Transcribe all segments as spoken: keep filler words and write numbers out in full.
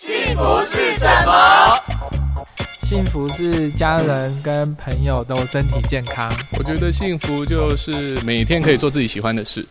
幸福是什么？ 幸福是家人跟朋友都身体健康。 我觉得幸福就是每天可以做自己喜欢的事。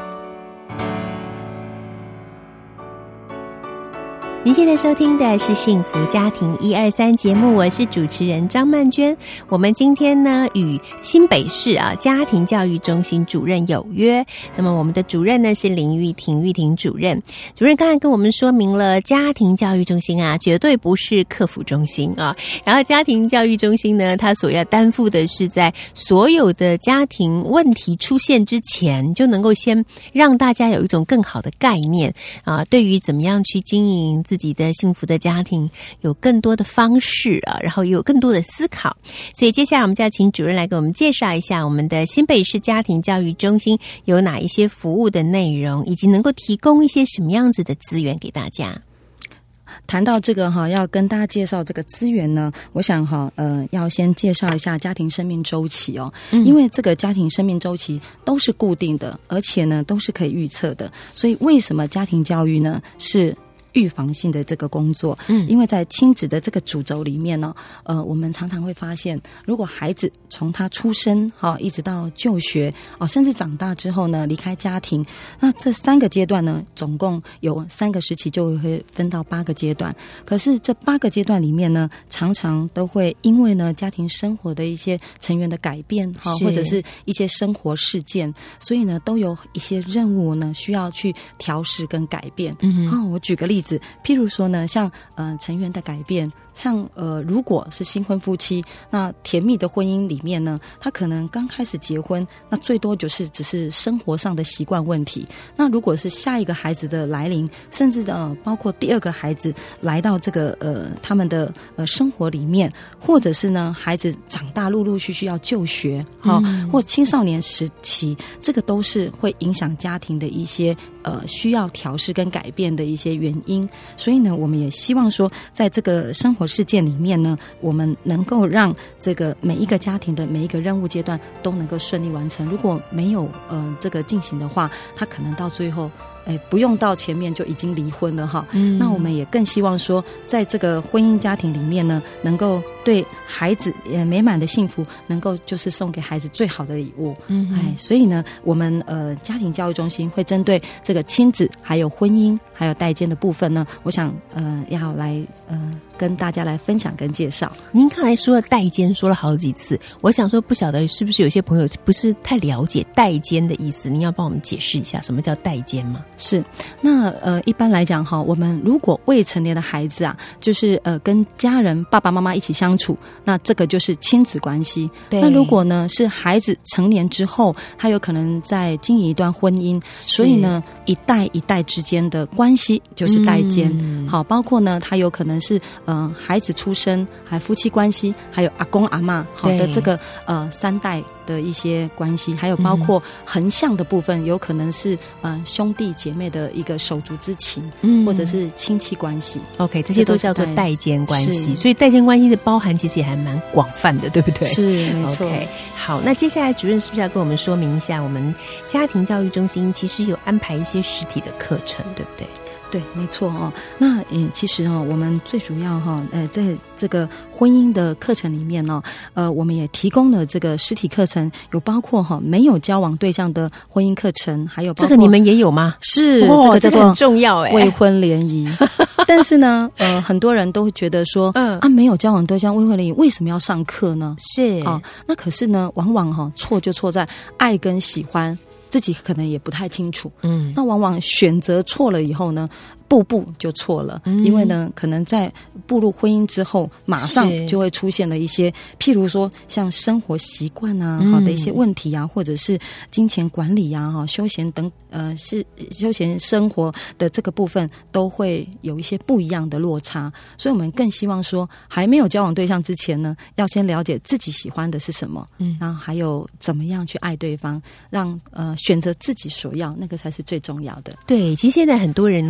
您现在收听的是幸福家庭一二三节目，我是主持人张曼娟。我们今天呢与新北市啊家庭教育中心主任有约，那么我们的主任呢是林玉婷玉婷主任。主任刚才跟我们说明了家庭教育中心啊绝对不是客服中心啊，然后家庭教育中心呢它所要担负的是在所有的家庭问题出现之前就能够先让大家有一种更好的概念啊，对于怎么样去经营自己的幸福的家庭有更多的方式啊，然后也有更多的思考。所以接下来我们就要请主任来给我们介绍一下我们的新北市家庭教育中心有哪一些服务的内容，以及能够提供一些什么样子的资源给大家。 谈到这个哈，要跟大家介绍这个资源呢，我想哈，呃，要先介绍一下家庭生命周期哦，嗯、因为这个家庭生命周期都是固定的，而且呢都是可以预测的，所以为什么家庭教育呢是预防性的这个工作，嗯，因为在亲子的这个主轴里面呢，呃，我们常常会发现，如果孩子从他出生哈、哦、一直到就学哦，甚至长大之后呢离开家庭，那这三个阶段呢，总共有三个时期，就会分到八个阶段。可是这八个阶段里面呢，常常都会因为呢家庭生活的一些成员的改变哈、哦，或者是一些生活事件，所以呢都有一些任务呢需要去调试跟改变。嗯，哦，我举个例子。譬如说呢，像呃成员的改变，像呃如果是新婚夫妻，那甜蜜的婚姻里面呢，他可能刚开始结婚，那最多就是只是生活上的习惯问题。那如果是下一个孩子的来临，甚至的、呃、包括第二个孩子来到这个呃他们的呃生活里面，或者是呢孩子长大陆陆续续要就学，好、嗯，或青少年时期，这个都是会影响家庭的一些呃需要调试跟改变的一些原因。所以呢，我们也希望说，在这个生活事件里面呢，我们能够让这个每一个家庭的每一个任务阶段都能够顺利完成。如果没有呃这个进行的话，他可能到最后哎，不用到前面就已经离婚了哈、嗯。那我们也更希望说，在这个婚姻家庭里面呢，能够对孩子也美满的幸福，能够就是送给孩子最好的礼物。嗯，哎，所以呢，我们呃家庭教育中心会针对这个亲子、还有婚姻、还有代间的部分呢，我想呃要来呃跟大家来分享跟介绍。 您刚才说了代间，说了好几次，我想说不晓得是不是有些朋友不是太了解代间的意思，您要帮我们解释一下什么叫代间吗？ 是，那呃，一般来讲哈，我们如果未成年的孩子啊，就是呃跟家人爸爸妈妈一起相处，那这个就是亲子关系。那如果呢是孩子成年之后，他有可能在经营一段婚姻，所以呢一代一代之间的关系就是代间。嗯、好，包括呢他有可能是呃孩子出生，还夫妻关系，还有阿公阿嬷好的这个呃三代的一些关系，还有包括横向的部分，有可能是呃兄弟姐妹的一个手足之情，嗯，或者是亲戚关系。 OK， 这些都叫做代间关系，所以代间关系的包含其实也还蛮广泛的，对不对？ 是，没错。 Okay， 好，那接下来主任是不是要跟我们说明一下，我们家庭教育中心其实有安排一些实体的课程，对不对？ 对，没错哦。那也其实哦，我们最主要哈，呃，在这个婚姻的课程里面呢，呃，我们也提供了这个实体课程，有包括哈没有交往对象的婚姻课程，还有包括这个你们也有吗？ 是， 哦、 这个叫做很重要哎， 未婚联谊。但是呢，呃，很多人都会觉得说，嗯啊，没有交往对象未婚联谊为什么要上课呢？ 是啊、哦，那可是呢，往往哈错就错在爱跟喜欢。自己可能也不太清楚，嗯，那往往选择错了以后呢，步步就错了，嗯、因为呢，可能在步入婚姻之后，马上就会出现了一些，譬如说像生活习惯啊，好、嗯、的一些问题啊，或者是金钱管理啊，哈，休闲等，呃，是休闲生活的这个部分都会有一些不一样的落差，所以我们更希望说，还没有交往对象之前呢，要先了解自己喜欢的是什么，嗯，然后还有怎么样去爱对方，让呃。选择自己所要，那个才是最重要的。 对，其实现在很多人呢，有年轻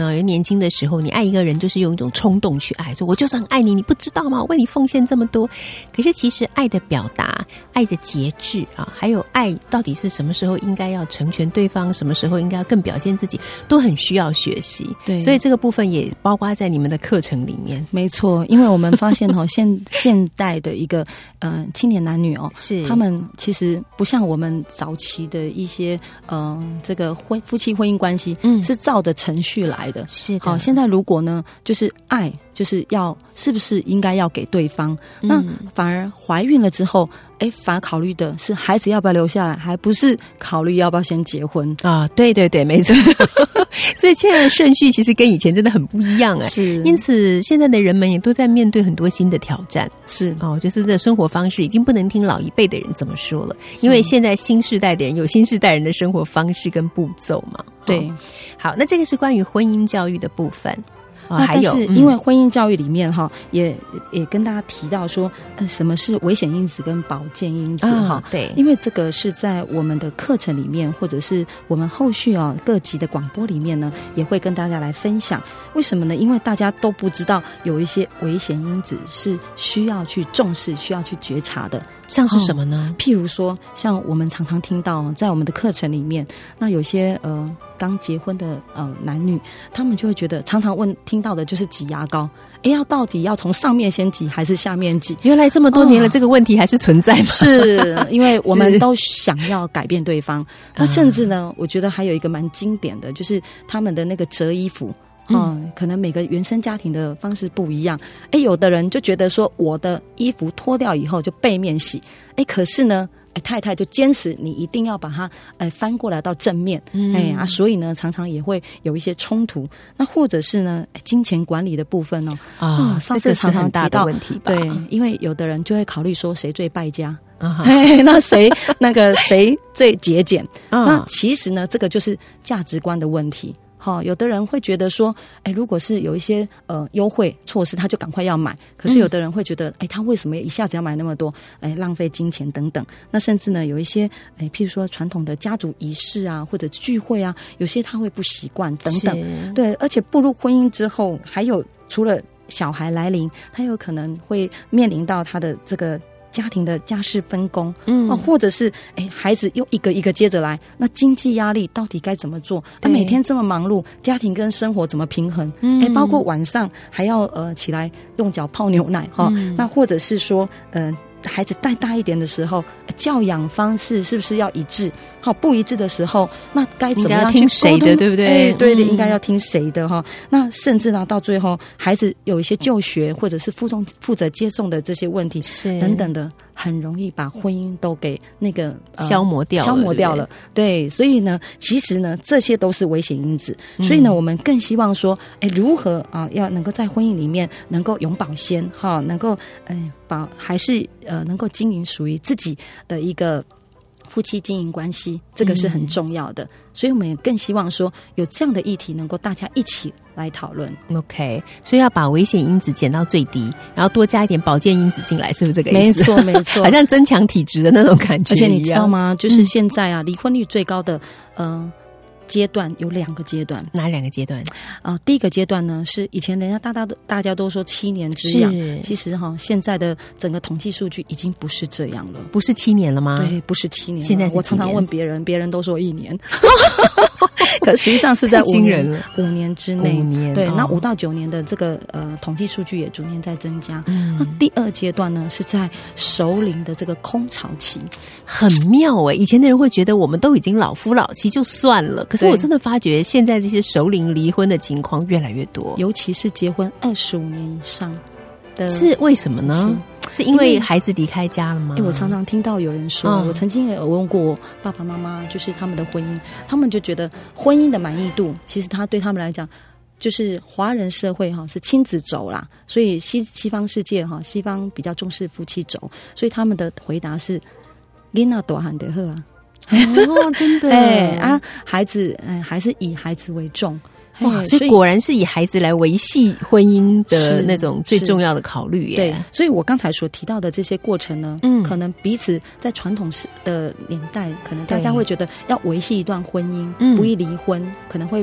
轻的时候，你爱一个人就是用一种冲动去爱，说我就是很爱你，你不知道吗？我为你奉献这么多。可是其实爱的表达、爱的节制啊，还有爱到底是什么时候应该要成全对方，什么时候应该要更表现自己，都很需要学习。 对， 所以这个部分也包括在你们的课程里面。 没错，因为我们发现哦，现现代的一个呃青年男女哦， 是他们其实不像我们早期的一些呃这个婚夫妻婚姻关系，嗯，是照着程序来的。 是的。 好，现在如果呢，就是爱，就是要是不是应该要给对方？嗯、那反而怀孕了之后，哎，反而考虑的是孩子要不要留下来，还不是考虑要不要先结婚啊？对对对，没错。所以现在的顺序其实跟以前真的很不一样哎。 是， 因此现在的人们也都在面对很多新的挑战。 是哦，就是这生活方式已经不能听老一辈的人怎么说了，因为现在新世代的人有新世代人的生活方式跟步骤嘛。 对， 哦、好，那这个是关于婚姻教育的部分。 那但是因为婚姻教育里面哈、嗯，也也跟大家提到说，呃，什么是危险因子跟保健因子哈、 哦？对， 因为这个是在我们的课程里面，或者是我们后续啊各集的广播里面呢，也会跟大家来分享。为什么呢？因为大家都不知道有一些危险因子是需要去重视、需要去觉察的。 像是什么呢？ 哦、譬如说，像我们常常听到，在我们的课程里面，那有些呃刚结婚的呃男女，他们就会觉得常常问听到的就是挤牙膏，哎，要到底要从上面先挤还是下面挤？ 原来这么多年了，哦、这个问题还是存在吗？ 是因为我们都想要改变对方，那甚至呢，我觉得还有一个蛮经典的，就是他们的那个折衣服。嗯，可能每个原生家庭的方式不一样。哎，有的人就觉得说，我的衣服脱掉以后就背面洗。哎，可是呢，哎，太太就坚持你一定要把它哎翻过来到正面。嗯、哎啊，所以呢，常常也会有一些冲突。那或者是呢，金钱管理的部分哦， 啊、哦， 上次常常提到这个是很大的问题吧？ 对，因为有的人就会考虑说，谁最败家？啊、嘿那谁那个谁最节俭？啊、那其实呢，这个就是价值观的问题。好、哦，有的人会觉得说，哎，如果是有一些呃优惠措施，他就赶快要买。可是有的人会觉得，哎，他为什么一下子要买那么多？哎，浪费金钱等等。那甚至呢，有一些，哎，譬如说传统的家族仪式啊，或者聚会啊，有些他会不习惯等等。对，而且步入婚姻之后，还有除了小孩来临，他有可能会面临到他的这个。家庭的家事分工，嗯，或者是哎，孩子又一个一个接着来，那经济压力到底该怎么做？那每天这么忙碌，家庭跟生活怎么平衡？嗯，哎，包括晚上还要呃起来用脚泡牛奶哈、嗯，那或者是说呃。孩子再大一点的时候，教养方式是不是要一致？好，不一致的时候，那该怎么样去沟通？ 听谁的，对不对？ 哎、对的，嗯、应该要听谁的哈？那甚至呢，到最后，孩子有一些就学或者是负重负责接送的这些问题，等等的，很容易把婚姻都给那个、呃、 消磨掉了， 消磨掉了。对，对，所以呢，其实呢，这些都是危险因子。所以呢，嗯、我们更希望说，哎，如何啊，要能够在婚姻里面能够永保鲜哈，能够哎。保还是呃能够经营属于自己的一个夫妻经营关系，这个是很重要的。嗯、所以我们也更希望说有这样的议题能够大家一起来讨论。 OK， 所以要把危险因子减到最低，然后多加一点保健因子进来，是不是这个意思？ 没错，没错， 好像增强体质的那种感觉。 而且你知道吗？就是现在啊，离婚率最高的嗯。呃阶段有两个阶段， 哪两个阶段？ 啊、呃，第一个阶段呢是以前人家大大大家都说七年之痒，其实哈现在的整个统计数据已经不是这样了， 不是七年了吗？ 对，不是七年了。 现在是我常常问别人，别人都说一年，可实际上是在五年五年之内。 五年对， 哦、 那五到九年的这个呃统计数据也逐年在增加。嗯、那第二阶段呢是在熟龄的这个空巢期， 很妙哎、欸！以前的人会觉得我们都已经老夫老妻就算了，可是我真的发觉现在这些熟龄离婚的情况越来越多， 尤其是结婚二十五年以上的， 是为什么呢？是因为孩子离开家了吗？ 因为我常常听到有人说，嗯、我曾经也有问过我爸爸妈妈，就是他们的婚姻，他们就觉得婚姻的满意度，其实他对他们来讲，就是华人社会哈是亲子轴啦，所以西西方世界哈，西方比较重视夫妻轴，所以他们的回答是囡仔大汉就好啊。 哦，真的， 哎啊，孩子，哎，还是以孩子为重。 哇，所以果然是以孩子来维系婚姻的那种最重要的考虑耶。 对，所以我刚才所提到的这些过程呢，嗯，可能彼此在传统的年代，可能大家会觉得要维系一段婚姻，嗯、不宜离婚，可能会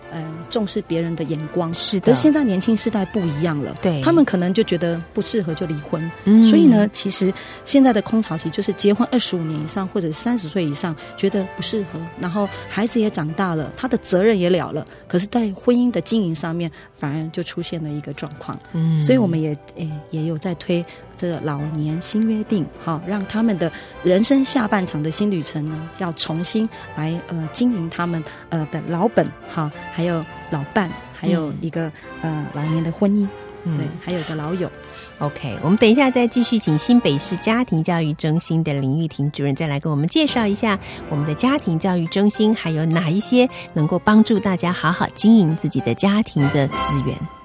呃重视别人的眼光。 是的， 可是现在年轻世代不一样了， 对， 他们可能就觉得不适合就离婚。 嗯， 所以呢，其实现在的空巢期就是结婚二十五年以上或者三十岁以上，觉得不适合，然后孩子也长大了，他的责任也了了，可是在婚姻的经营上面反而就出现了一个状况。嗯，所以我们也诶也有在推这个老年新约定，好，让他们的人生下半场的新旅程呢，要重新来呃经营他们呃的老本，好，还有老伴，还有一个、嗯、呃老年的婚姻，嗯、对，还有个老友。 OK， 我们等一下再继续请新北市家庭教育中心的林玉婷主任再来跟我们介绍一下我们的家庭教育中心还有哪一些能够帮助大家好好经营自己的家庭的资源。